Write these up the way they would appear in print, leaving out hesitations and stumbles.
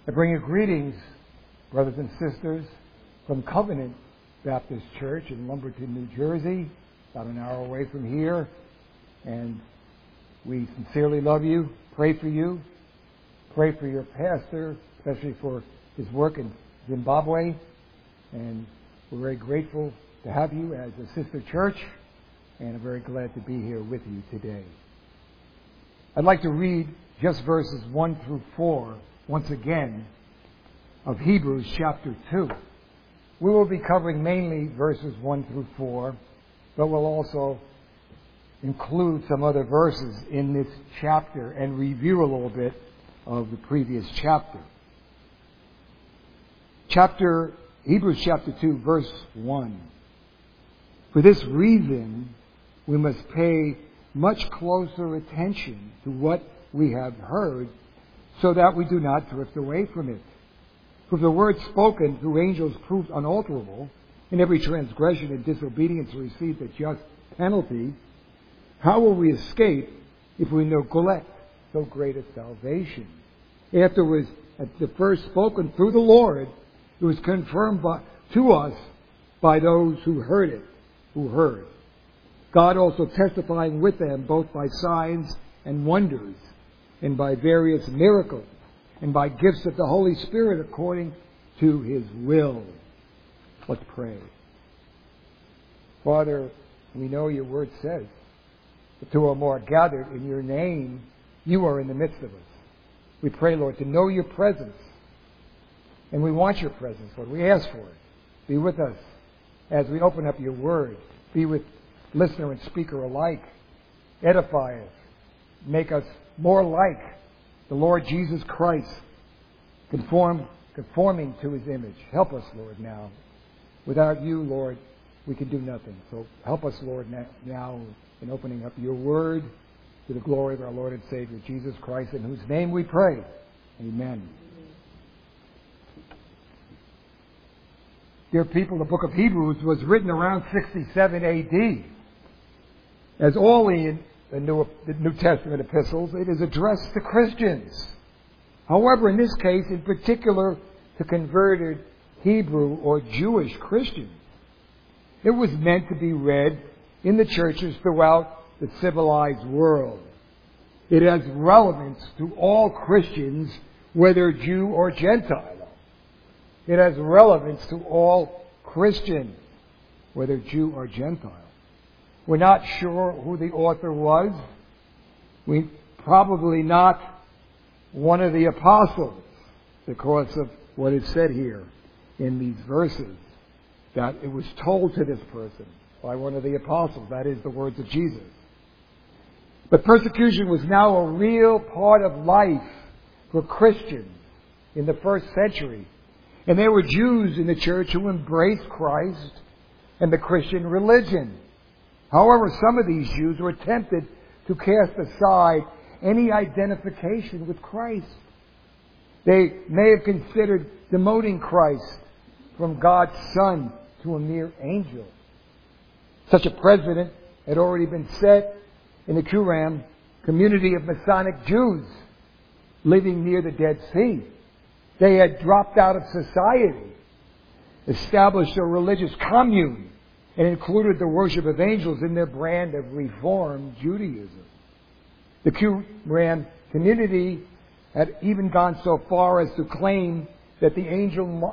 I bring you greetings, brothers and sisters, from Covenant Baptist Church in Lumberton, New Jersey, about an hour away from here. And we sincerely love you, pray for you, pray for your pastor, especially for his work in Zimbabwe. And we're very grateful to have you as a sister church, and I'm very glad to be here with you today. I'd like to read just verses 1 through 4, once again, of Hebrews chapter 2. We will be covering mainly verses 1 through 4, but we'll also include some other verses in this chapter and review a little bit of the previous chapter. Hebrews chapter 2, verse 1. For this reason, we must pay much closer attention to what we have heard, so that we do not drift away from it. For the word spoken through angels proved unalterable, and every transgression and disobedience received a just penalty. How will we escape if we neglect so great a salvation? After it was at the first spoken through the Lord, it was confirmed to us by those who heard. God also testifying with them both by signs and wonders, and by various miracles, and by gifts of the Holy Spirit according to His will. Let's pray. Father, we know your word says, the two or more are gathered in your name, you are in the midst of us. We pray, Lord, to know your presence. And we want your presence, Lord. We ask for it. Be with us as we open up your word. Be with listener and speaker alike. Edify us. Make us more like the Lord Jesus Christ, conforming to His image. Help us, Lord, now. Without you, Lord, we can do nothing. So help us, Lord, now in opening up your word to the glory of our Lord and Savior, Jesus Christ, in whose name we pray. Amen. Dear people, the book of Hebrews was written around 67 A.D. As all the New Testament epistles, it is addressed to Christians. However, in this case, in particular, to converted Hebrew or Jewish Christians. It was meant to be read in the churches throughout the civilized world. It has relevance to all Christians, whether Jew or Gentile. It has relevance to all Christians, whether Jew or Gentile. We're not sure who the author was. Probably not one of the apostles, because of what is said here in these verses, that it was told to this person by one of the apostles. That is the words of Jesus. But persecution was now a real part of life for Christians in the first century. And there were Jews in the church who embraced Christ and the Christian religion. However, some of these Jews were tempted to cast aside any identification with Christ. They may have considered demoting Christ from God's Son to a mere angel. Such a precedent had already been set in the Qumran community of Masonic Jews living near the Dead Sea. They had dropped out of society, established a religious commune, and included the worship of angels in their brand of Reformed Judaism. The Qumran community had even gone so far as to claim that the angel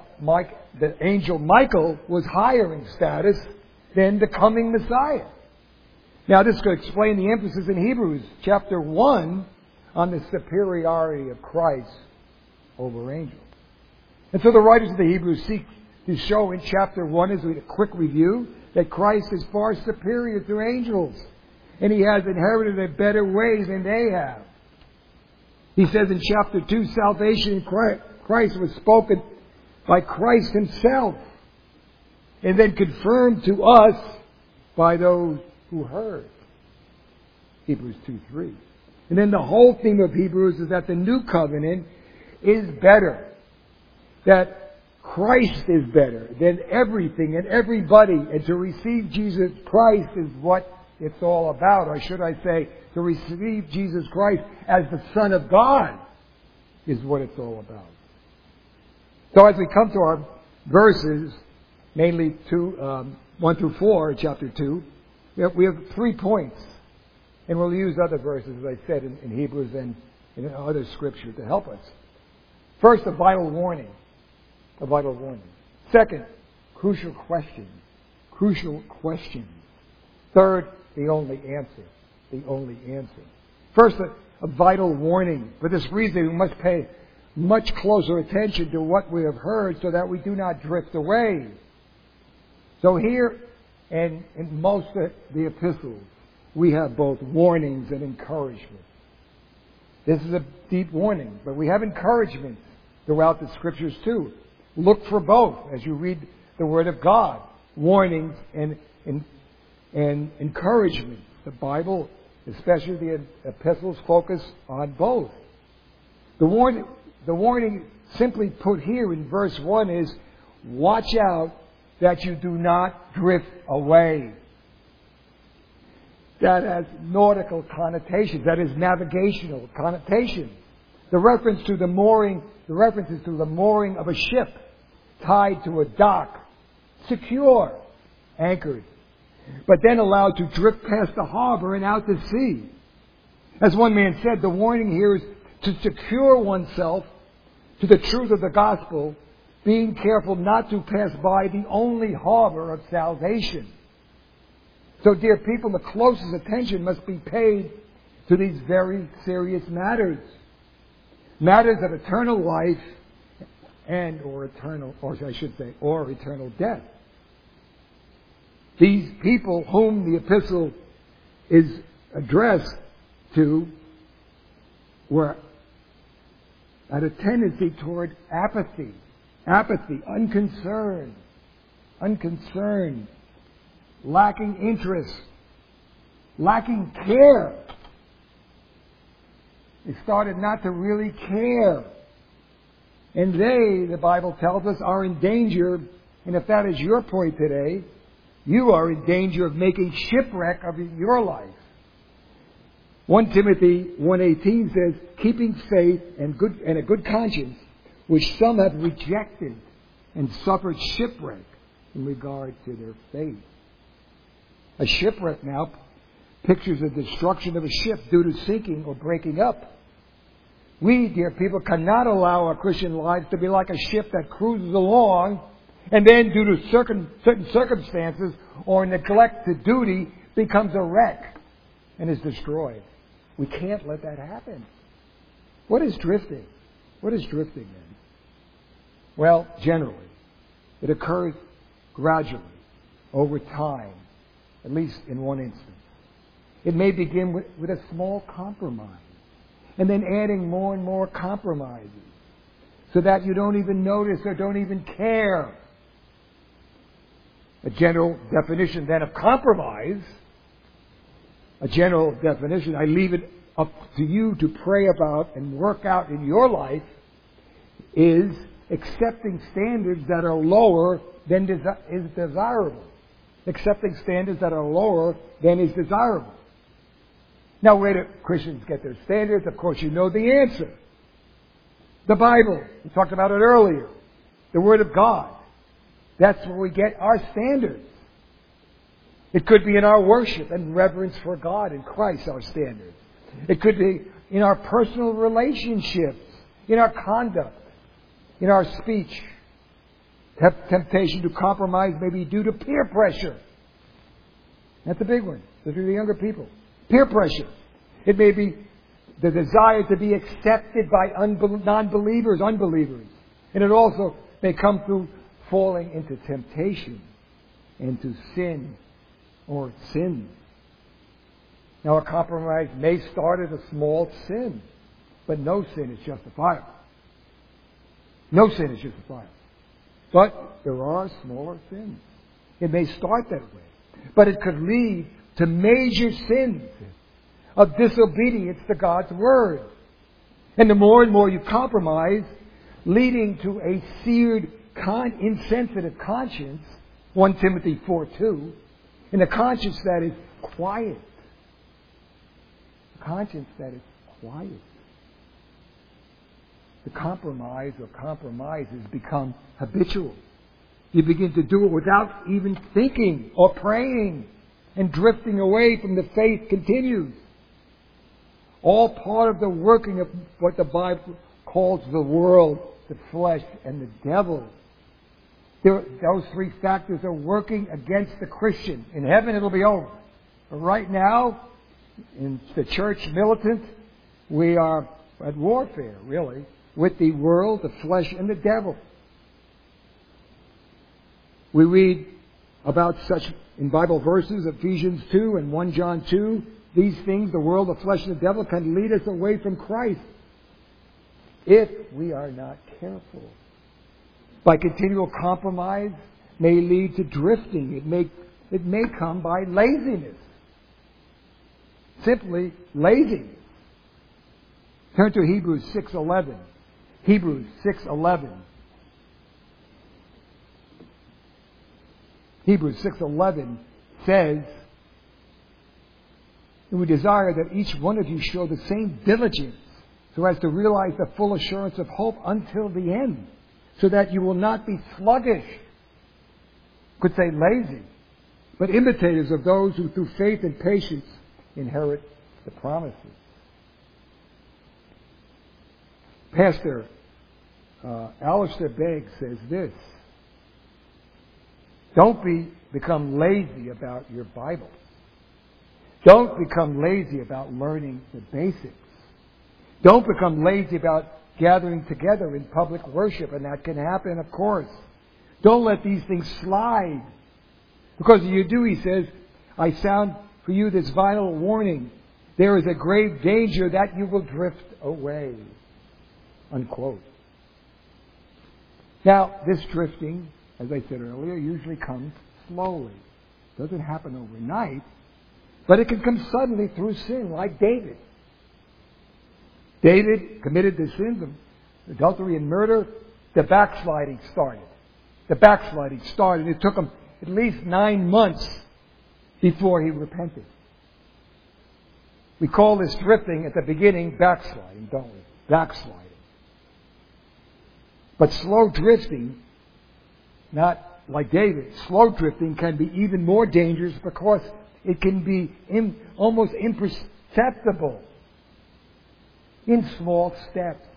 Michael was higher in status than the coming Messiah. Now, this could explain the emphasis in Hebrews chapter 1 on the superiority of Christ over angels. And so the writers of the Hebrews seek to show in chapter 1, as a quick review, that Christ is far superior to angels, and He has inherited a better way than they have. He says in chapter 2, salvation in Christ was spoken by Christ Himself, and then confirmed to us by those who heard. Hebrews 2:3. And then the whole theme of Hebrews is that the new covenant is better. That Christ is better than everything and everybody. And to receive Jesus Christ is what it's all about. Or should I say, to receive Jesus Christ as the Son of God is what it's all about. So as we come to our verses, mainly 1 through 4, chapter 2, we have 3 points. And we'll use other verses, as I said, in Hebrews and in other scripture to help us. First, a vital warning. A vital warning. Second, crucial question. Crucial question. Third, the only answer. The only answer. First, a vital warning. For this reason, we must pay much closer attention to what we have heard so that we do not drift away. So here, and in most of the epistles, we have both warnings and encouragement. This is a deep warning, but we have encouragement throughout the Scriptures too. Look for both as you read the Word of God. Warnings and encouragement. The Bible, especially the epistles, focus on both. The warning simply put here in verse 1 is, watch out that you do not drift away. That has nautical connotations. That is navigational connotations. The reference is to the mooring of a ship tied to a dock, secure, anchored, but then allowed to drift past the harbor and out to sea. As one man said, the warning here is to secure oneself to the truth of the gospel, being careful not to pass by the only harbor of salvation. So, dear people, the closest attention must be paid to these very serious matters. Matters of eternal life or eternal death. These people whom the epistle is addressed to were at a tendency toward apathy, unconcern, lacking interest, lacking care. They started not to really care. And they, the Bible tells us, are in danger, and if that is your point today, you are in danger of making shipwreck of your life. 1 Timothy 1:18 says, keeping faith and a good conscience, which some have rejected and suffered shipwreck in regard to their faith. A shipwreck now pictures the destruction of a ship due to sinking or breaking up. We, dear people, cannot allow our Christian lives to be like a ship that cruises along and then, due to certain circumstances or neglect to duty, becomes a wreck and is destroyed. We can't let that happen. What is drifting? What is drifting then? Well, generally, it occurs gradually, over time, at least in one instance. It may begin with a small compromise, and then adding more and more compromises, so that you don't even notice or don't even care. A general definition then of compromise, I leave it up to you to pray about and work out in your life, is accepting standards that are lower than is desirable. Accepting standards that are lower than is desirable. Now, where do Christians get their standards? Of course, you know the answer. The Bible. We talked about it earlier. The Word of God. That's where we get our standards. It could be in our worship and reverence for God and Christ, our standards. It could be in our personal relationships, in our conduct, in our speech. Temptation to compromise may be due to peer pressure. That's a big one. Those are the younger people. Peer pressure. It may be the desire to be accepted by unbelievers. And it also may come through falling into temptation, into sin or sins. Now, a compromise may start as a small sin, but no sin is justifiable. No sin is justifiable. But there are smaller sins. It may start that way, but it could lead to major sins of disobedience to God's Word. And the more and more you compromise, leading to a seared, insensitive conscience, 1 Timothy 4:2, and a conscience that is quiet. A conscience that is quiet. the compromises become habitual. You begin to do it without even thinking or praying, and drifting away from the faith continues. All part of the working of what the Bible calls the world, the flesh, and the devil. Those three factors are working against the Christian. In heaven it'll be over. But right now, in the church militant, we are at warfare, really, with the world, the flesh, and the devil. We read about such in Bible verses, Ephesians 2 and 1 John 2. These things, the world, the flesh, and the devil, can lead us away from Christ if we are not careful. By continual compromise may lead to drifting. It may come by laziness. Simply laziness. Turn to Hebrews 6:11. Hebrews 6:11. Hebrews 6:11 says, and we desire that each one of you show the same diligence so as to realize the full assurance of hope until the end, so that you will not be sluggish, could say lazy, but imitators of those who through faith and patience inherit the promises. Pastor Alistair Begg says this: don't become lazy about your Bible. Don't become lazy about learning the basics. Don't become lazy about gathering together in public worship, and that can happen, of course. Don't let these things slide. Because if you do, he says, I sound for you this vital warning. There is a grave danger that you will drift away. Unquote. Now, this drifting, as I said earlier, usually comes slowly. It doesn't happen overnight, but it can come suddenly through sin, like David. David committed the sins of adultery and murder. The backsliding started. It took him at least 9 months before he repented. We call this drifting at the beginning backsliding, don't we? Backsliding. But slow drifting, not like David, slow drifting can be even more dangerous because it can be almost imperceptible in small steps.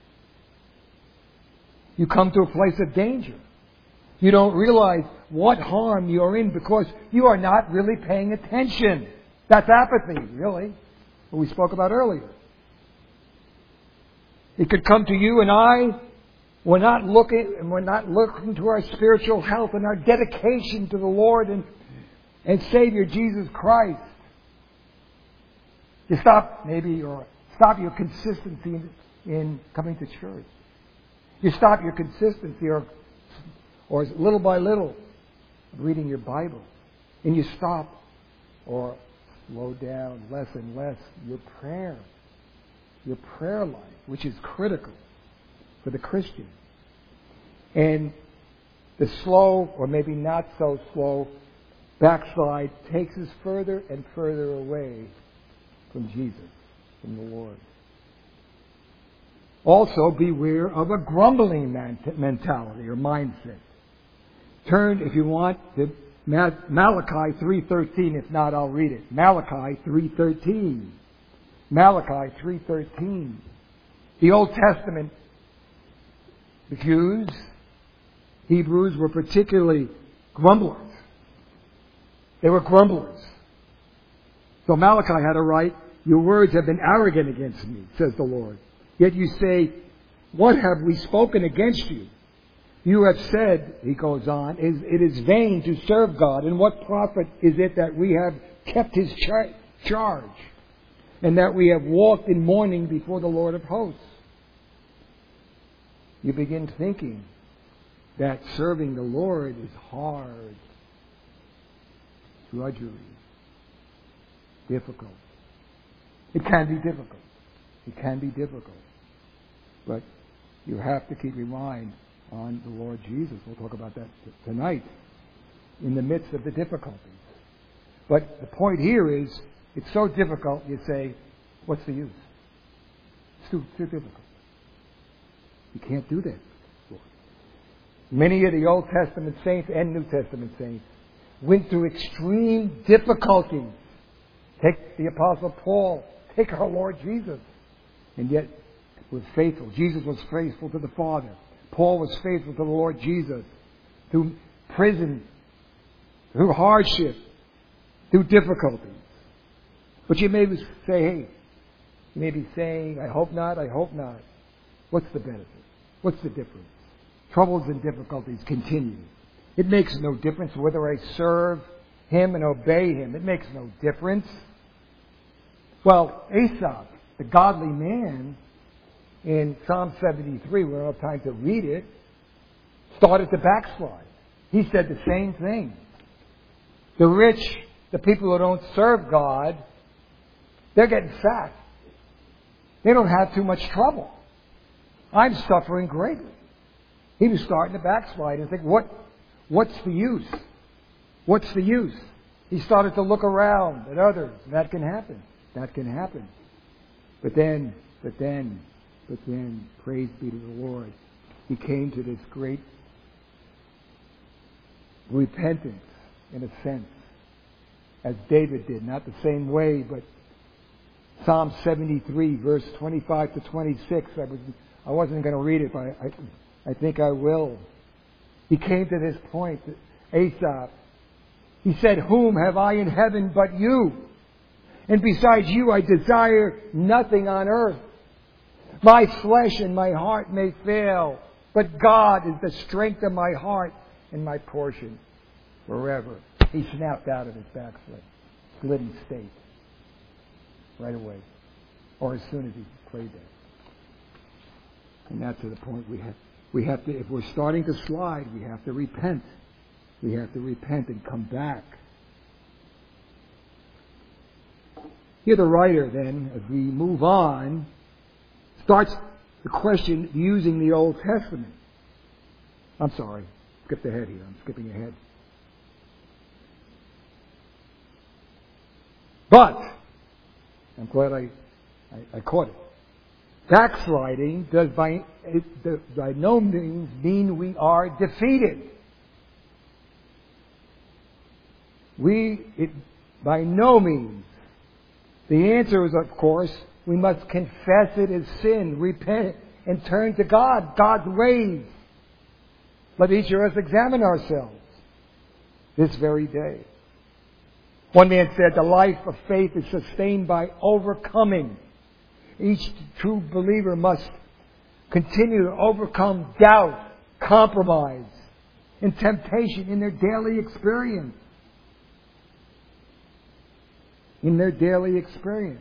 You come to a place of danger. You don't realize what harm you're in because you are not really paying attention. That's apathy, really, what we spoke about earlier. It could come to you and I. We're not looking to our spiritual health and our dedication to the Lord and Savior Jesus Christ. You stop your consistency in coming to church. You stop your consistency or little by little reading your Bible. And you stop or slow down less and less your prayer life, which is critical for the Christian. And the slow, or maybe not so slow, backslide takes us further and further away from Jesus, from the Lord. Also, beware of a grumbling mentality or mindset. Turn, if you want, to Malachi 3:13. If not, I'll read it. Malachi 3:13. Malachi 3:13. The Old Testament Jews, Hebrews, were particularly grumblers. They were grumblers. So Malachi had to write, your words have been arrogant against me, says the Lord. Yet you say, what have we spoken against you? You have said, he goes on, it is vain to serve God, and what profit is it that we have kept his charge, and that we have walked in mourning before the Lord of hosts? You begin thinking that serving the Lord is hard, drudgery, difficult. It can be difficult. But you have to keep your mind on the Lord Jesus. We'll talk about that tonight in the midst of the difficulties. But the point here is, it's so difficult, you say, what's the use? It's too difficult. You can't do that. Many of the Old Testament saints and New Testament saints went through extreme difficulties. Take the Apostle Paul. Take our Lord Jesus. And yet was faithful. Jesus was faithful to the Father. Paul was faithful to the Lord Jesus. Through prison, through hardship, through difficulties. But you may say, hey, you may be saying, I hope not, I hope not. What's the benefit? What's the difference? Troubles and difficulties continue. It makes no difference whether I serve Him and obey Him. It makes no difference. Well, Asaph, the godly man, in Psalm 73, we don't have time to read it, started to backslide. He said the same thing. The rich, the people who don't serve God, they're getting fat. They don't have too much trouble. I'm suffering greatly. He was starting to backslide and think, what's the use? What's the use? He started to look around at others. That can happen. That can happen. But then, praise be to the Lord, he came to this great repentance, in a sense, as David did. Not the same way, but Psalm 73, verse 25 to 26. I wasn't going to read it, but I think I will. He came to this point, Asaph. He said, whom have I in heaven but you? And besides you, I desire nothing on earth. My flesh and my heart may fail, but God is the strength of my heart and my portion forever. He snapped out of his backsliding state right away, or as soon as he prayed that. And that's to the point we have to, if we're starting to slide, we have to repent. We have to repent and come back. Here the writer then, as we move on, starts the question using the Old Testament. I'm sorry, skipped ahead here. I'm skipping ahead. But, I'm glad I caught it. Backsliding does by no means mean we are defeated. By no means. The answer is, of course, we must confess it as sin, repent, and turn to God, God's ways. Let each of us examine ourselves this very day. One man said, the life of faith is sustained by overcoming. Each true believer must continue to overcome doubt, compromise, and temptation in their daily experience. In their daily experience.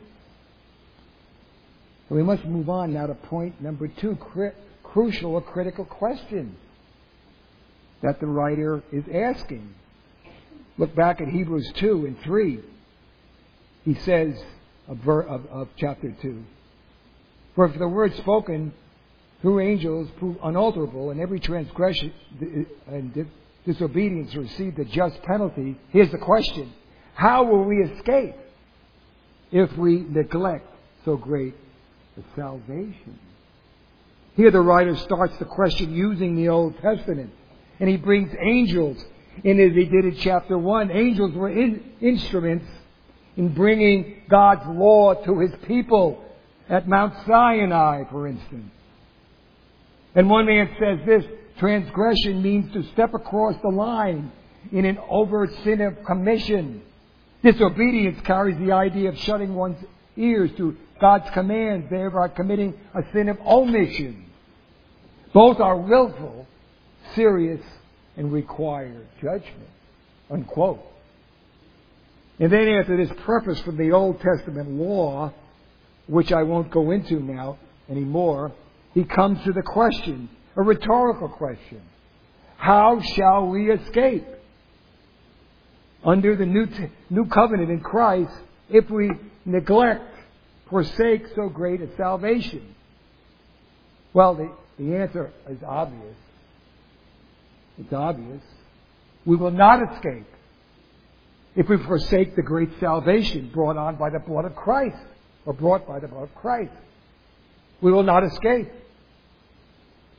So we must move on now to point number 2, crucial or critical question that the writer is asking. Look back at Hebrews 2 and 3. He says of chapter 2, for if the word spoken through angels prove unalterable, and every transgression and disobedience receive the just penalty, here's the question: how will we escape if we neglect so great a salvation? Here the writer starts the question using the Old Testament, and he brings angels in as he did in chapter 1. Angels were instruments in bringing God's law to His people at Mount Sinai, for instance. And one man says this: transgression means to step across the line in an overt sin of commission. Disobedience carries the idea of shutting one's ears to God's commands, thereby committing a sin of omission. Both are willful, serious, and require judgment. Unquote. And then after this preface from the Old Testament law, which I won't go into now anymore, he comes to the question, a rhetorical question: how shall we escape under the new covenant in Christ if we neglect, forsake so great a salvation? Well, the answer is obvious. It's obvious. We will not escape if we forsake the great salvation brought on by the blood of Christ, or brought by the blood of Christ. We will not escape.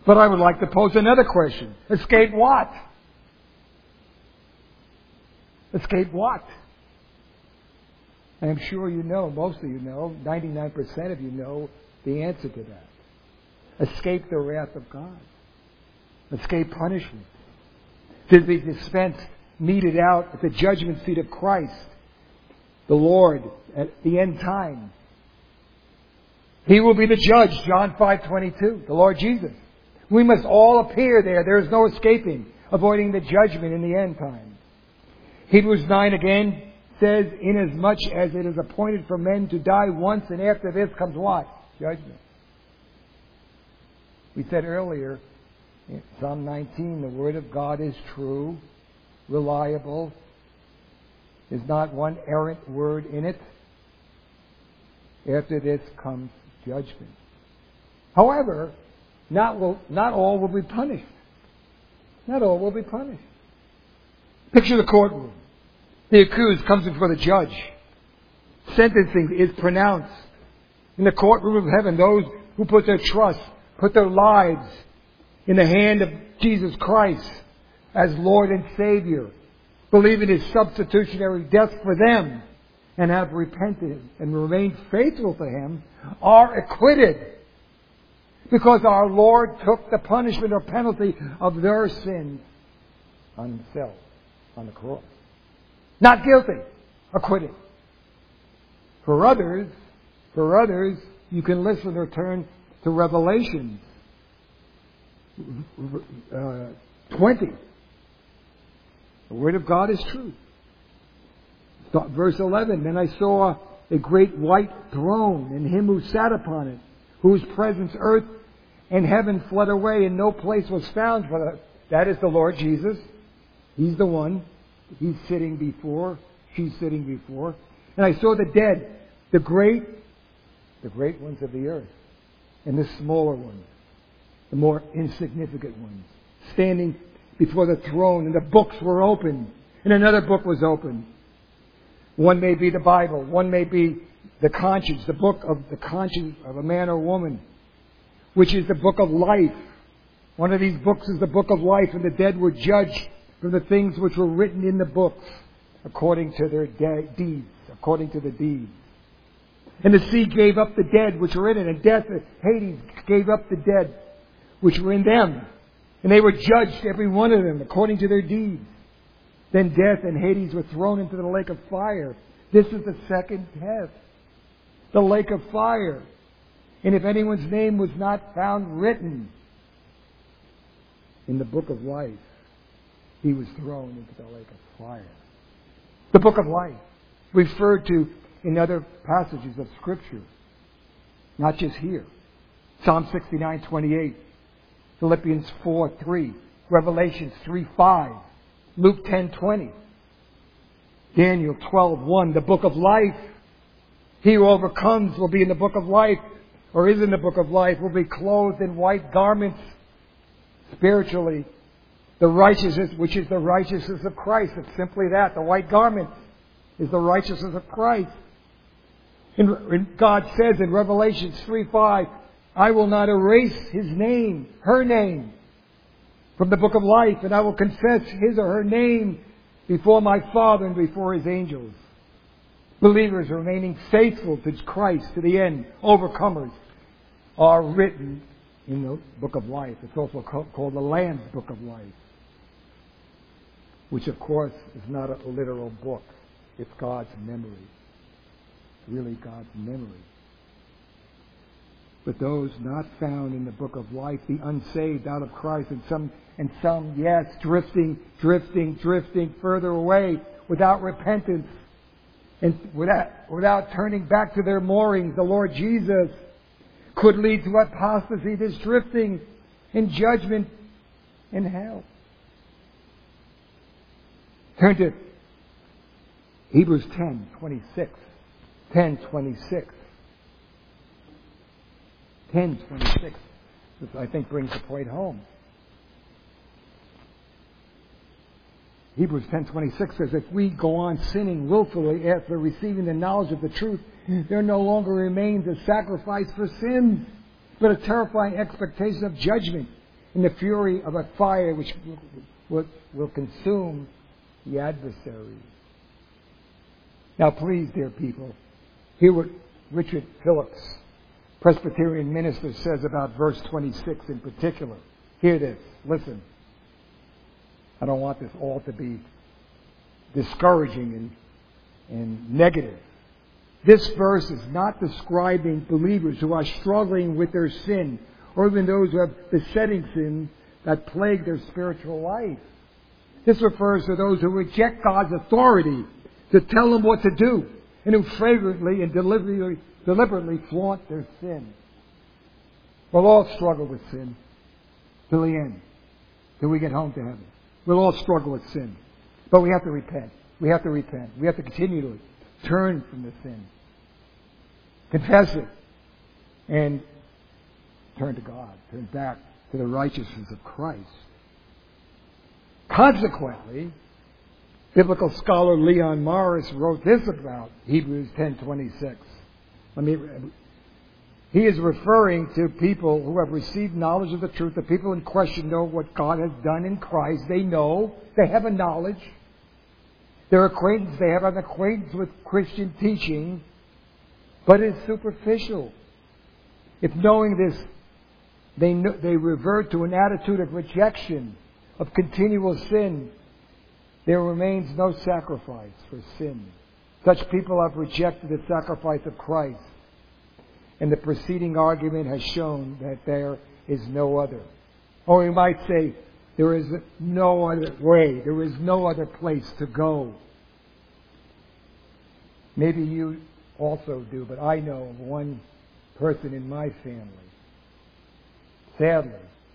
But I would like to pose another question. Escape what? Escape what? I am sure you know, most of you know, 99% of you know the answer to that. Escape the wrath of God. Escape punishment. To be dispensed, meted out at the judgment seat of Christ, the Lord, at the end time. He will be the judge, John 5:22, the Lord Jesus. We must all appear there. There is no escaping, avoiding the judgment in the end time. Hebrews 9 again says, inasmuch as it is appointed for men to die once, and after this comes what? Judgment. We said earlier, in Psalm 19, the Word of God is true, reliable. There's not one errant word in it. After this comes judgment. However, not all will be punished. Not all will be punished. Picture the courtroom. The accused comes before the judge. Sentencing is pronounced. In the courtroom of heaven, those who put their trust, put their lives in the hand of Jesus Christ as Lord and Savior, believe in His substitutionary death for them, and have repented and remained faithful to Him, are acquitted. Because our Lord took the punishment or penalty of their sins on Himself, on the cross. Not guilty, acquitted. For others, you can listen or turn to Revelation 20. The Word of God is true. Verse 11, then I saw a great white throne, and Him who sat upon it, whose presence earth and heaven fled away, and no place was found for that. That is the Lord Jesus. He's the one. He's sitting before. She's sitting before. And I saw the dead, the great ones of the earth, and the smaller ones, the more insignificant ones, standing before the throne, and the books were opened, and another book was opened. One may be the Bible, one may be the conscience, the book of the conscience of a man or woman, which is the book of life. One of these books is the book of life, and the dead were judged from the things which were written in the books, according to their deeds, according to the deeds. And the sea gave up the dead which were in it, and death, Hades, gave up the dead which were in them. And they were judged, every one of them, according to their deeds. Then death and Hades were thrown into the lake of fire. This is the second death, the lake of fire. And if anyone's name was not found written in the book of life, he was thrown into the lake of fire. The book of life, referred to in other passages of Scripture, not just here. Psalm 69:28, Philippians 4:3, Revelation 3:5, Luke 10:20, Daniel 12:1, the book of life. He who overcomes will be in the book of life, or is in the book of life, will be clothed in white garments. Spiritually, the righteousness, which is the righteousness of Christ. It's simply that. The white garment is the righteousness of Christ. And God says in Revelation 3:5, I will not erase his name, her name, from the book of life, and I will confess his or her name before my Father and before His angels. Believers remaining faithful to Christ to the end, overcomers, are written in the book of life. It's also called the Lamb's book of life, which of course is not a literal book. It's God's memory. It's really God's memory. But those not found in the book of life, the unsaved out of Christ, and some, yes, drifting further away without repentance and without turning back to their moorings, the Lord Jesus, could lead to apostasy, this drifting in judgment in hell. Turn to Hebrews 10:26. 10:26. 10:26. This, I think, brings the point home. Hebrews 10:26 says, if we go on sinning willfully after receiving the knowledge of the truth, there no longer remains a sacrifice for sins, but a terrifying expectation of judgment in the fury of a fire which will consume the adversaries. Now please, dear people, hear what Richard Phillips, Presbyterian minister, says about verse 26 in particular. Hear this. Listen. I don't want this all to be discouraging and negative. This verse is not describing believers who are struggling with their sin, or even those who have besetting sin that plague their spiritual life. This refers to those who reject God's authority to tell them what to do, and who flagrantly and deliberately flaunt their sin. We'll all struggle with sin till the end, till we get home to heaven. We'll all struggle with sin. But we have to repent. We have to repent. We have to continue to turn from the sin. Confess it. And turn to God. Turn back to the righteousness of Christ. Consequently, biblical scholar Leon Morris wrote this about Hebrews 10:26. He is referring to people who have received knowledge of the truth. The people in question know what God has done in Christ. They know. They have a knowledge. They have an acquaintance with Christian teaching, but it's superficial. If knowing this, they revert to an attitude of rejection, of continual sin, there remains no sacrifice for sin. Such people have rejected the sacrifice of Christ. And the preceding argument has shown that there is no other. Or we might say, there is no other way. There is no other place to go. Maybe you also do, but I know of one person in my family. Sadly,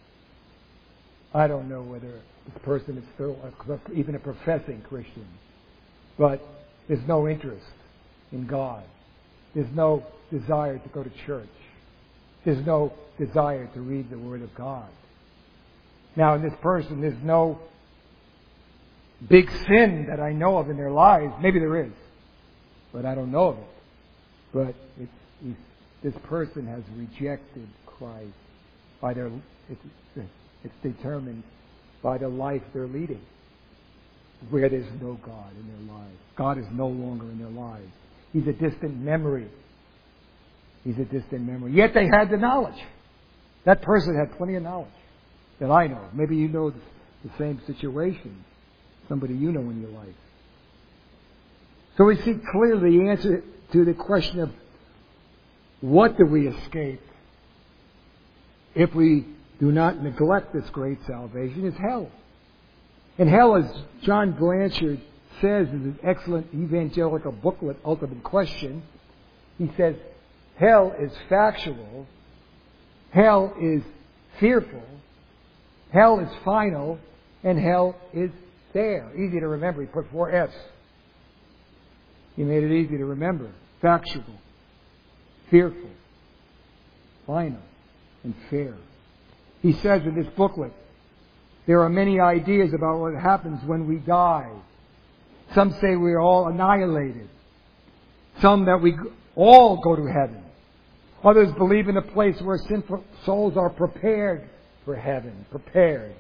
I don't know whether this person is still even a professing Christian, but there's no interest in God. There's no desire to go to church. There's no desire to read the Word of God. Now, in this person, there's no big sin that I know of in their lives. Maybe there is, but I don't know of it. But this person has rejected Christ by it's determined by the life they're leading, where there's no God in their lives. God is no longer in their lives. He's a distant memory. He's a distant memory. Yet they had the knowledge. That person had plenty of knowledge that I know. Maybe you know the same situation. Somebody you know in your life. So we see clearly the answer to the question of what do we escape if we do not neglect this great salvation is hell. And hell, as John Blanchard says in his excellent evangelical booklet, Ultimate Question, he says, hell is factual, hell is fearful, hell is final, and hell is there. Easy to remember. He put 4 F's. He made it easy to remember. Factual, fearful, final, and fair. He says in this booklet, there are many ideas about what happens when we die. Some say we are all annihilated. Some that we all go to heaven. Others believe in a place where sinful souls are prepared for heaven. Prepared.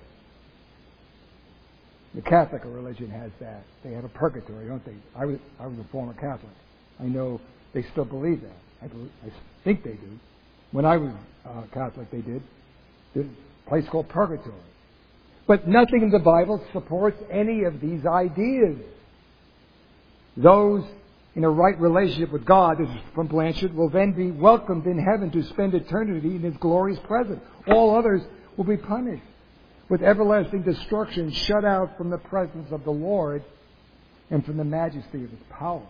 The Catholic religion has that. They have a purgatory, don't they? I was a former Catholic. I know they still believe that. I think they do. When I was Catholic, they did. There's a place called purgatory. But nothing in the Bible supports any of these ideas. Those in a right relationship with God, this is from Blanchard, will then be welcomed in heaven to spend eternity in His glorious presence. All others will be punished with everlasting destruction, shut out from the presence of the Lord and from the majesty of His power.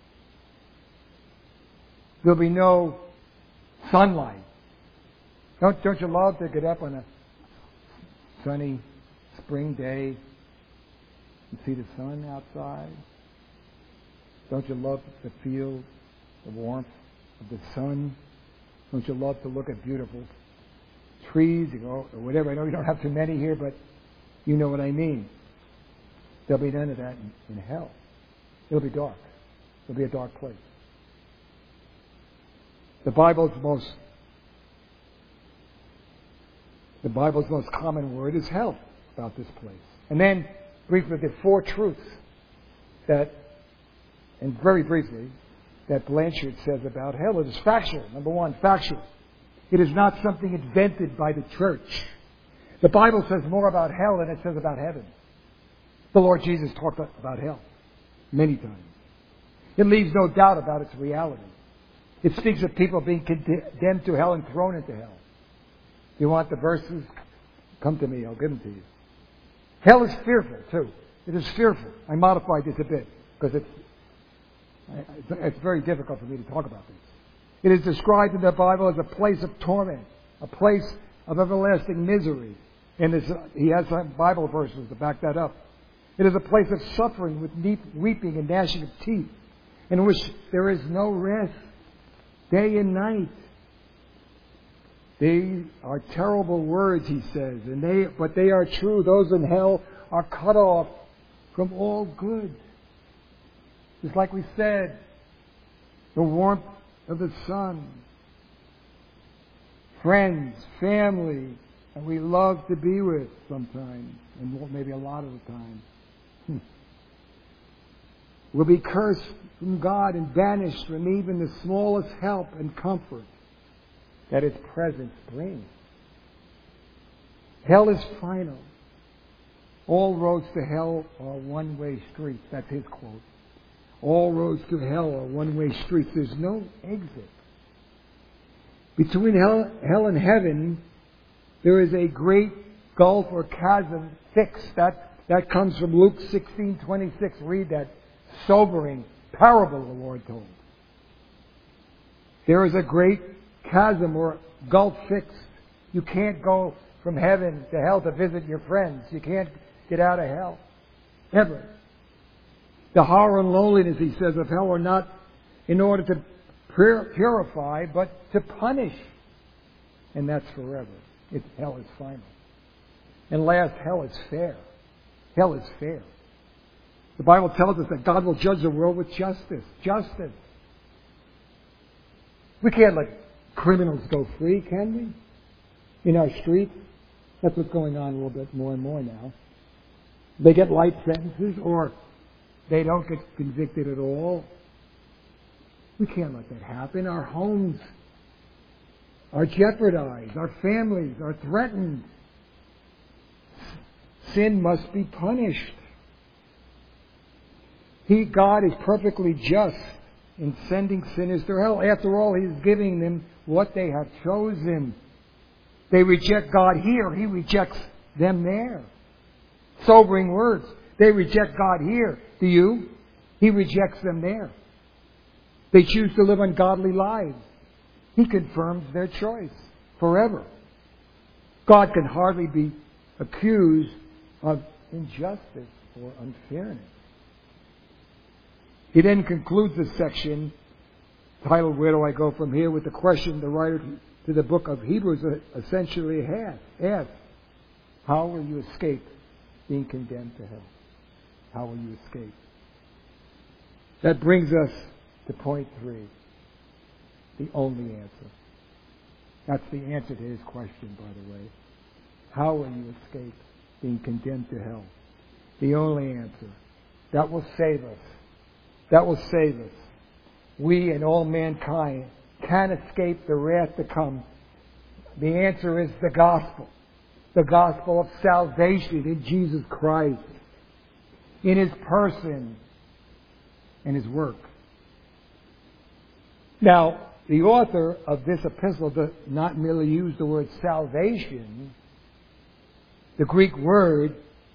There'll be no sunlight. Don't you love to get up on a sunny spring day and see the sun outside? Don't you love to feel the warmth of the sun? Don't you love to look at beautiful trees, or whatever? I know you don't have too many here, but you know what I mean. There'll be none of that in hell. It'll be dark. It'll be a dark place. The Bible's most The Bible's most common word is hell about this place. And then, briefly, the four truths that, and very briefly, that Blanchard says about hell. It is factual. Number one, factual. It is not something invented by the church. The Bible says more about hell than it says about heaven. The Lord Jesus talked about hell many times. It leaves no doubt about its reality. It speaks of people being condemned to hell and thrown into hell. If you want the verses, come to me. I'll give them to you. Hell is fearful, too. It is fearful. I modified this a bit because it's very difficult for me to talk about this. It is described in the Bible as a place of torment, a place of everlasting misery. And he has some Bible verses to back that up. It is a place of suffering with weeping and gnashing of teeth, in which there is no rest, day and night. They are terrible words, he says, but they are true. Those in hell are cut off from all good. Just like we said, the warmth of the sun, friends, family, that we love to be with sometimes, and maybe a lot of the time, will be cursed from God and banished from even the smallest help and comfort that its presence brings. Hell is final. All roads to hell are one-way streets. That's his quote. All roads to hell are one-way streets. There's no exit. Between hell and heaven, there is a great gulf or chasm fixed. That comes from Luke 16:26. Read that sobering parable the Lord told. There is a great chasm or gulf fixed. You can't go from heaven to hell to visit your friends. You can't get out of hell. Ever. The horror and loneliness, he says, of hell are not in order to purify, but to punish. And that's forever. Hell is final. And last, hell is fair. Hell is fair. The Bible tells us that God will judge the world with justice. Justice. We can't let criminals go free, can we? In our streets. That's what's going on a little bit more and more now. They get light sentences or they don't get convicted at all. We can't let that happen. Our homes are jeopardized. Our families are threatened. Sin must be punished. God is perfectly just in sending sinners to hell. After all, He is giving them what they have chosen. They reject God here. He rejects them there. Sobering words. They reject God here. Do you? He rejects them there. They choose to live ungodly lives. He confirms their choice forever. God can hardly be accused of injustice or unfairness. He then concludes this section titled, "Where do I go from here?" with the question the writer to the book of Hebrews essentially asked. How will you escape being condemned to hell? How will you escape? That brings us to point 3. The only answer. That's the answer to his question, by the way. How will you escape being condemned to hell? The only answer. That will save us. That will save us. We and all mankind can escape the wrath to come. The answer is the gospel. The gospel of salvation in Jesus Christ. In His person and His work. Now, the author of this epistle does not merely use the word salvation. The Greek word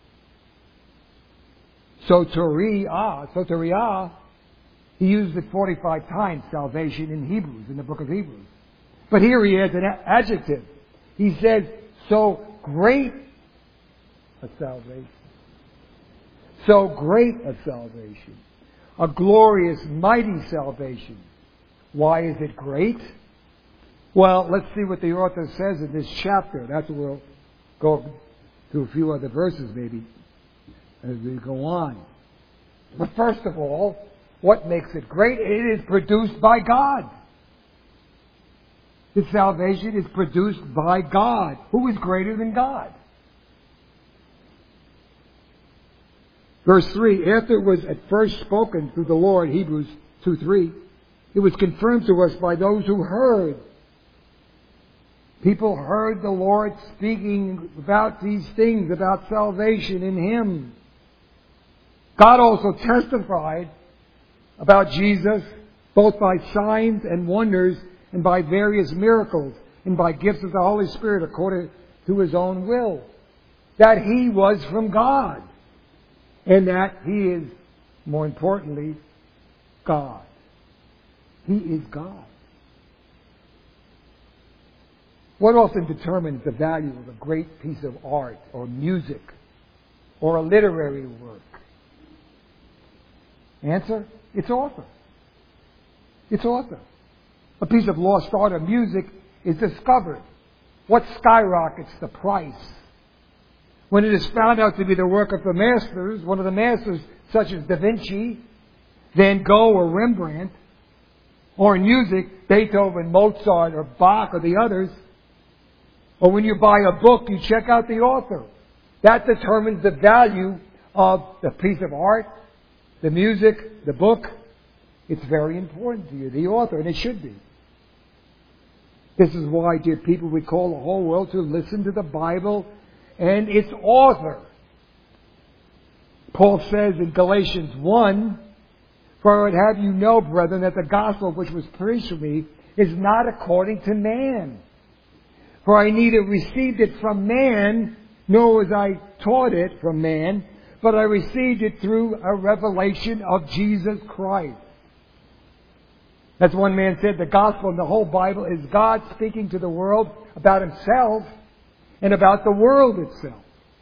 soteria, he used it 45 times, salvation, in Hebrews, in the book of Hebrews. But here he adds an adjective. He says, so great a salvation. So great a salvation. A glorious, mighty salvation. Why is it great? Well, let's see what the author says in this chapter. That's what we'll go to a few other verses maybe as we go on. But first of all, what makes it great? It is produced by God. His salvation is produced by God. Who is greater than God? Verse 3, after it was at first spoken through the Lord, Hebrews 2:3, it was confirmed to us by those who heard. People heard the Lord speaking about these things, about salvation in Him. God also testified about Jesus, both by signs and wonders, and by various miracles, and by gifts of the Holy Spirit according to His own will, that He was from God, and that He is, more importantly, God. He is God. What often determines the value of a great piece of art or music or a literary work? Answer, its author. Its author. A piece of lost art or music is discovered. What skyrockets the price? When it is found out to be the work of the masters, one of the masters such as Da Vinci, Van Gogh or Rembrandt, or in music, Beethoven, Mozart or Bach or the others, or when you buy a book, you check out the author. That determines the value of the piece of art, the music, the book. It's very important to you, the author, and it should be. This is why, dear people, we call the whole world to listen to the Bible and its author. Paul says in Galatians 1, "For I would have you know, brethren, that the gospel which was preached to me is not according to man. For I neither received it from man, nor was I taught it from man, but I received it through a revelation of Jesus Christ." As one man said, the gospel in the whole Bible is God speaking to the world about Himself and about the world itself.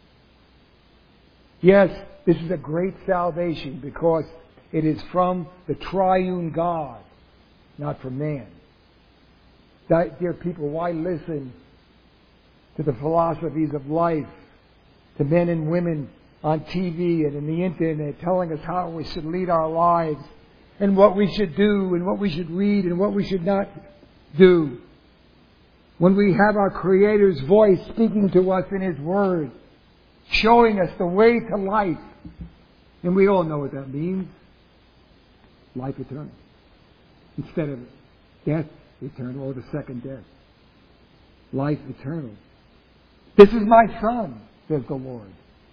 Yes, this is a great salvation because it is from the triune God, not from man. Dear people, why listen to the philosophies of life, to men and women on TV and in the internet telling us how we should lead our lives and what we should do and what we should read and what we should not do, when we have our Creator's voice speaking to us in His Word, showing us the way to life? And we all know what that means. Life eternal. Instead of death eternal or the second death. Life eternal. "This is my Son," says the Lord.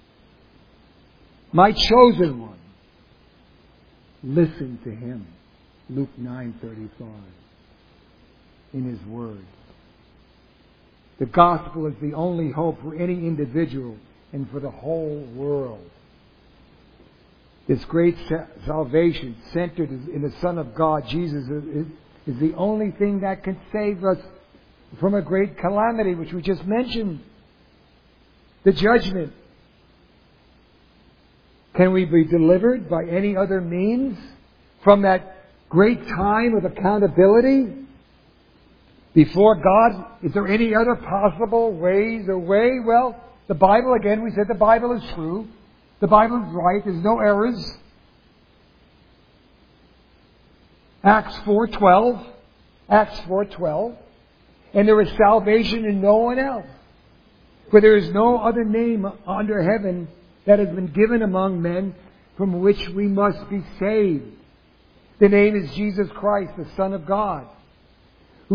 "My chosen one. Listen to Him." Luke 9:35. In His Word. The gospel is the only hope for any individual and for the whole world. This great salvation centered in the Son of God, Jesus, is the only thing that can save us from a great calamity, which we just mentioned. The judgment. Can we be delivered by any other means from that great time of accountability before God? Is there any other possible ways or way? Well, the Bible, again, we said the Bible is true. The Bible is right. There's no errors. Acts 4:12. Acts 4:12. "And there is salvation in no one else. For there is no other name under heaven that has been given among men from which we must be saved." The name is Jesus Christ, the Son of God, who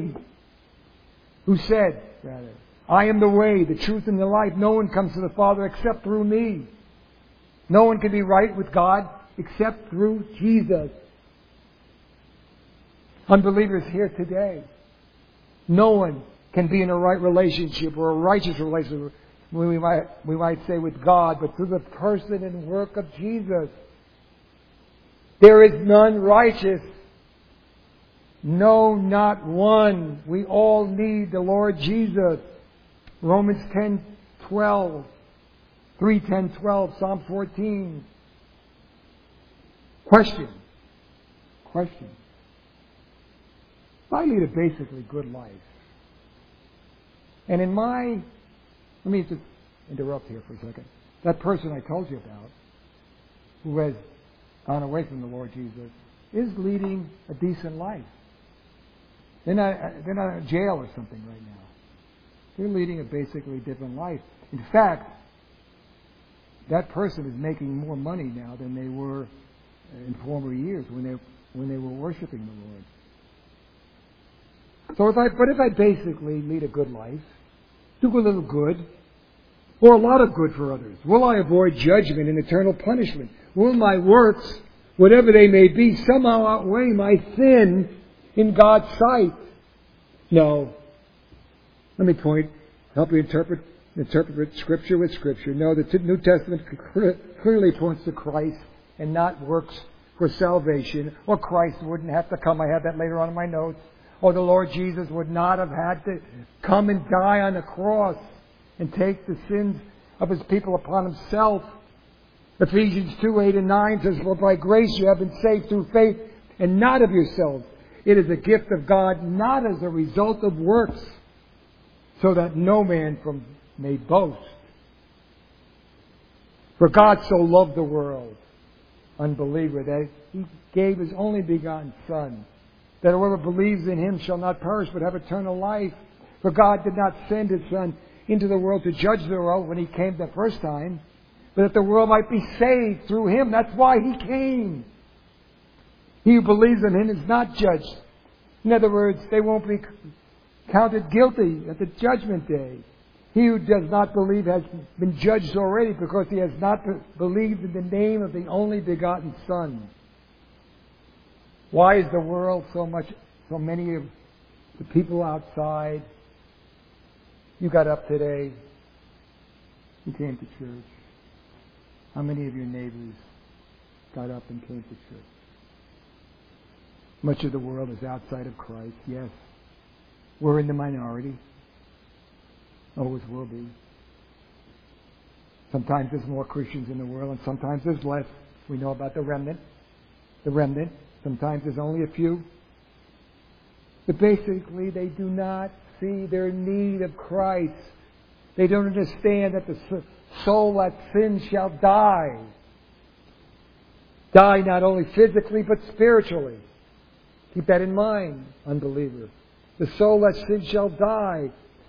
said, "I am the way, the truth, and the life. No one comes to the Father except through me." No one can be right with God except through Jesus. Unbelievers here today, no one can be in a right relationship or a righteous relationship, we might say, with God, but through the person and work of Jesus. There is none righteous. No, not one. We all need the Lord Jesus. Romans 10:12. 3:10-12, Psalm 14. Question. If I lead a basically good life, and let me just interrupt here for a second. That person I told you about, who has gone away from the Lord Jesus, is leading a decent life. They're not in jail or something right now. They're leading a basically different life. In fact, that person is making more money now than they were in former years when they were worshiping the Lord. So if I basically lead a good life, do a little good, or a lot of good for others, will I avoid judgment and eternal punishment? Will my works, whatever they may be, somehow outweigh my sin in God's sight? No. Let me help you interpret Scripture with Scripture. No, the New Testament clearly points to Christ and not works for salvation, or Christ wouldn't have to come. I have that later on in my notes. Or the Lord Jesus would not have had to come and die on the cross and take the sins of His people upon Himself. Ephesians 2:8-9 says, "For by grace you have been saved through faith, and not of yourselves. It is a gift of God, not as a result of works, so that no man may boast. For God so loved the world," unbeliever, "that He gave His only begotten Son, that whoever believes in Him shall not perish but have eternal life. For God did not send His Son into the world to judge the world when He came the first time, but that the world might be saved through Him." That's why He came. He who believes in Him is not judged. In other words, they won't be counted guilty at the judgment day. He who does not believe has been judged already, because he has not believed in the name of the only begotten Son. Why is the world so many of the people outside? You got up today. You came to church. How many of your neighbors got up and came to church? Much of the world is outside of Christ. Yes. We're in the minority. Always will be. Sometimes there's more Christians in the world, and sometimes there's less. We know about the remnant. Sometimes there's only a few. But basically, they do not see their need of Christ. They don't understand that the soul that sins shall die. Die not only physically, but spiritually. Keep that in mind, unbeliever. The soul that sins shall die.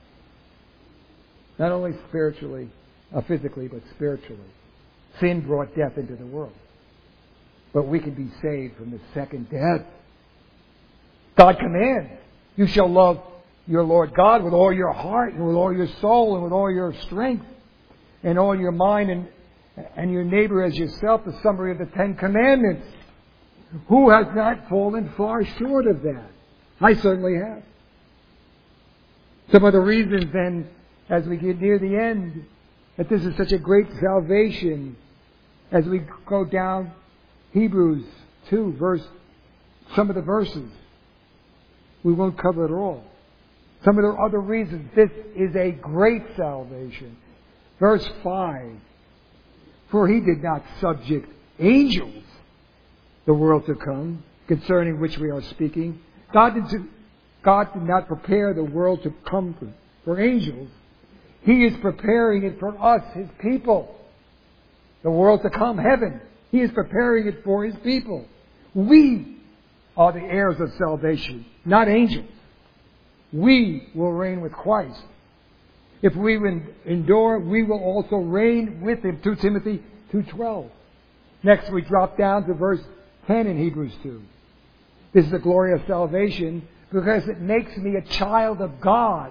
Not only physically, but spiritually. Sin brought death into the world. But we can be saved from the second death. God commands, "You shall love your Lord God with all your heart and with all your soul and with all your strength and all your mind, and your neighbor as yourself," the summary of the 10 Commandments. Who has not fallen far short of that? I certainly have. Some of the reasons then, as we get near the end, that this is such a great salvation, as we go down Hebrews 2, some of the verses. We won't cover it all. Some of the other reasons this is a great salvation. Verse 5, "For He did not subject angels the world to come, concerning which we are speaking." God did not prepare the world to come for angels. He is preparing it for us, His people. The world to come, heaven. He is preparing it for His people. We are the heirs of salvation, not angels. We will reign with Christ. If we endure, we will also reign with Him. 2 Timothy 2:12. Next we drop down to verse 10 in Hebrews 2. This is the glory of salvation, because it makes me a child of God.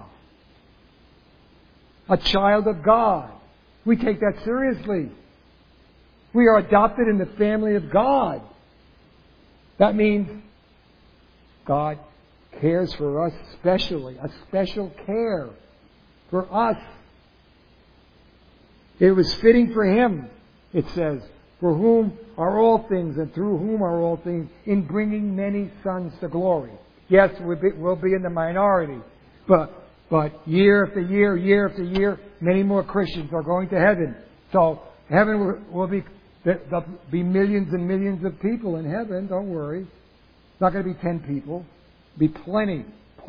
A child of God. We take that seriously. We are adopted in the family of God. That means God cares for us specially. A special care for us. It was fitting for Him, it says, "For whom are all things, and through whom are all things, in bringing many sons to glory." Yes, we'll be in the minority. But year after year, many more Christians are going to heaven. So heaven will be, there'll be millions and millions of people in heaven. Don't worry. It's not going to be 10 people. It'll be plenty.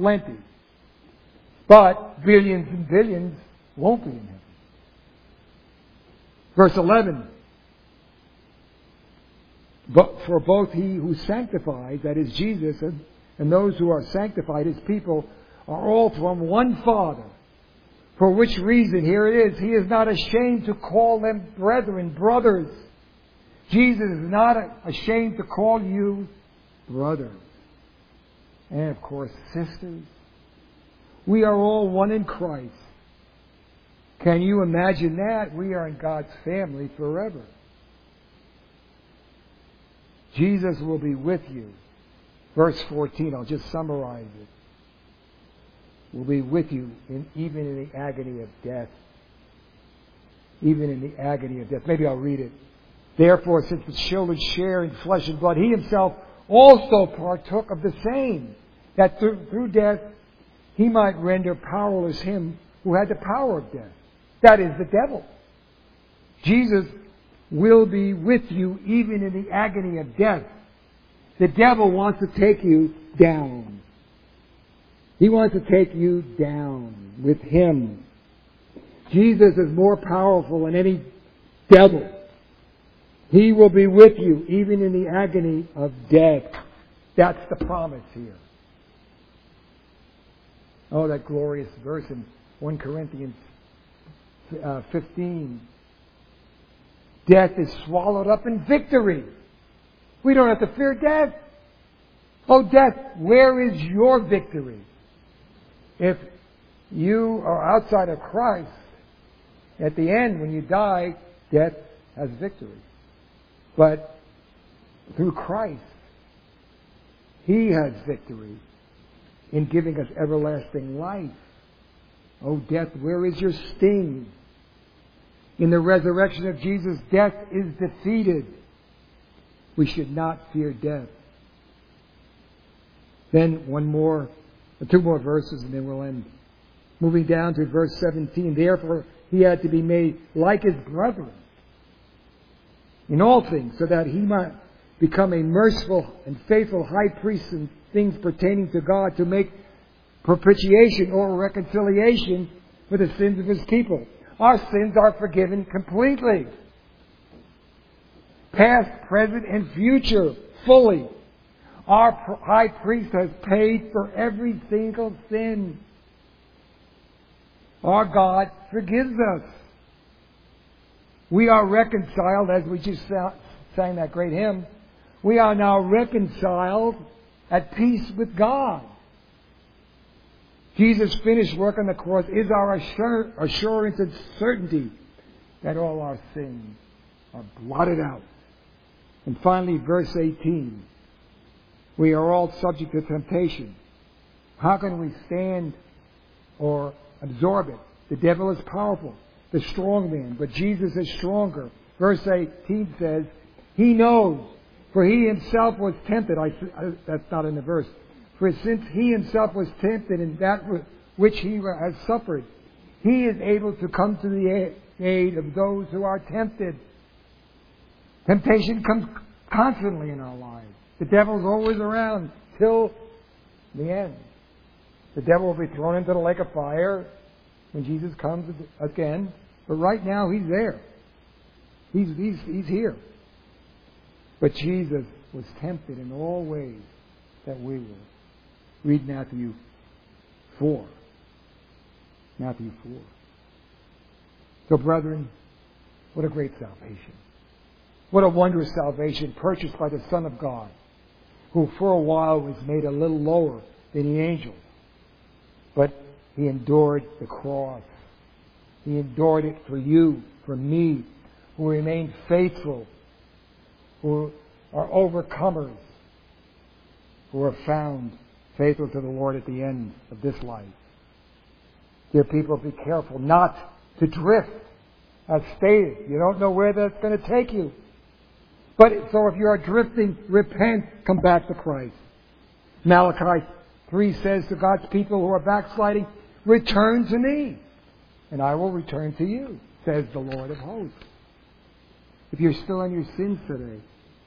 But billions and billions won't be in heaven. Verse 11. "But for both He who sanctifies," that is Jesus, and those who are sanctified, His people, are all from one Father. For which reason, here it is, He is not ashamed to call them brethren, brothers. Jesus is not ashamed to call you brothers. And of course, sisters. We are all one in Christ. Can you imagine that? We are in God's family forever. Jesus will be with you. Verse 14, I'll just summarize it. Will be with you even in the agony of death. Even in the agony of death. Maybe I'll read it. Therefore, since the children share in flesh and blood, He Himself also partook of the same, that through death He might render powerless him who had the power of death. That is the devil. Jesus will be with you even in the agony of death. The devil wants to take you down. He wants to take you down with him. Jesus is more powerful than any devil. He will be with you even in the agony of death. That's the promise here. Oh, that glorious verse in 1 Corinthians 15. Death is swallowed up in victory. We don't have to fear death. Oh, death, where is your victory? If you are outside of Christ, at the end, when you die, death has victory. But through Christ, He has victory in giving us everlasting life. Oh, death, where is your sting? In the resurrection of Jesus, death is defeated. We should not fear death. Then two more verses, and then we'll end. Moving down to verse 17. Therefore, He had to be made like His brethren in all things, so that He might become a merciful and faithful high priest in things pertaining to God, to make propitiation or reconciliation for the sins of His people. Our sins are forgiven completely. Past, present, and future, fully. Our high priest has paid for every single sin. Our God forgives us. We are reconciled, as we just sang that great hymn. We are now reconciled at peace with God. Jesus' finished work on the cross is our assurance and certainty that all our sins are blotted out. And finally, verse 18. We are all subject to temptation. How can we stand or absorb it? The devil is powerful, the strong man, but Jesus is stronger. Verse 18 says, He knows, for He Himself was tempted. That's not in the verse. For since He Himself was tempted in that which He has suffered, He is able to come to the aid of those who are tempted. Temptation comes constantly in our lives. The devil's always around till the end. The devil will be thrown into the lake of fire when Jesus comes again. But right now, He's there. He's here. But Jesus was tempted in all ways that we were. Read Matthew 4. Matthew 4. So, brethren, what a great salvation. What a wondrous salvation purchased by the Son of God, who for a while was made a little lower than the angels. But He endured the cross. He endured it for you, for me, who remain faithful, who are overcomers, who are found faithful to the Lord at the end of this life. Dear people, be careful not to drift. As stated, you don't know where that's going to take you. But so if you are drifting, repent, come back to Christ. Malachi 3 says to God's people who are backsliding, return to me, and I will return to you, says the Lord of hosts. If you're still in your sins today,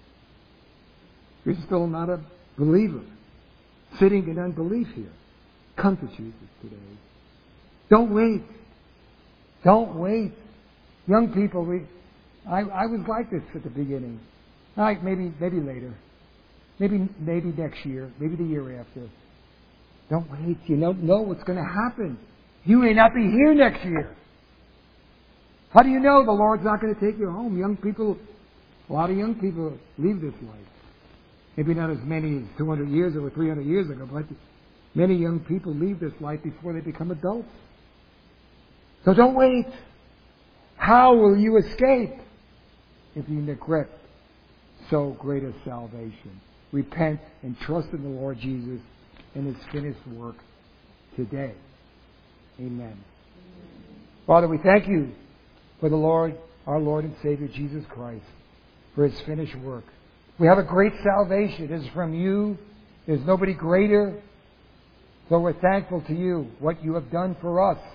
you're still not a believer, sitting in unbelief here, come to Jesus today. Don't wait. Don't wait. Young people, I was like this at the beginning. Maybe later. Maybe next year. Maybe the year after. Don't wait. You don't know what's going to happen. You may not be here next year. How do you know the Lord's not going to take you home? Young people, a lot of young people leave this life. Maybe not as many as 200 years or 300 years ago, but many young people leave this life before they become adults. So don't wait. How will you escape if you neglect so great a salvation? Repent and trust in the Lord Jesus and His finished work today. Amen. Father, we thank you for the Lord, our Lord and Savior Jesus Christ, for His finished work. We have a great salvation. It is from you. There's nobody greater. So we're thankful to you, what you have done for us.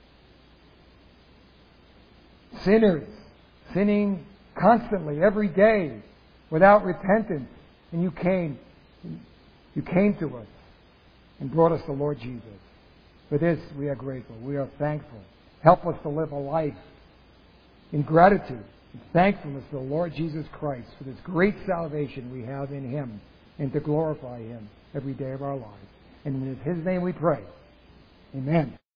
Sinners, sinning constantly, every day, without repentance. And you came to us and brought us the Lord Jesus. For this, we are grateful. We are thankful. Help us to live a life in gratitude and thankfulness to the Lord Jesus Christ for this great salvation we have in Him, and to glorify Him every day of our lives. And in His name we pray. Amen.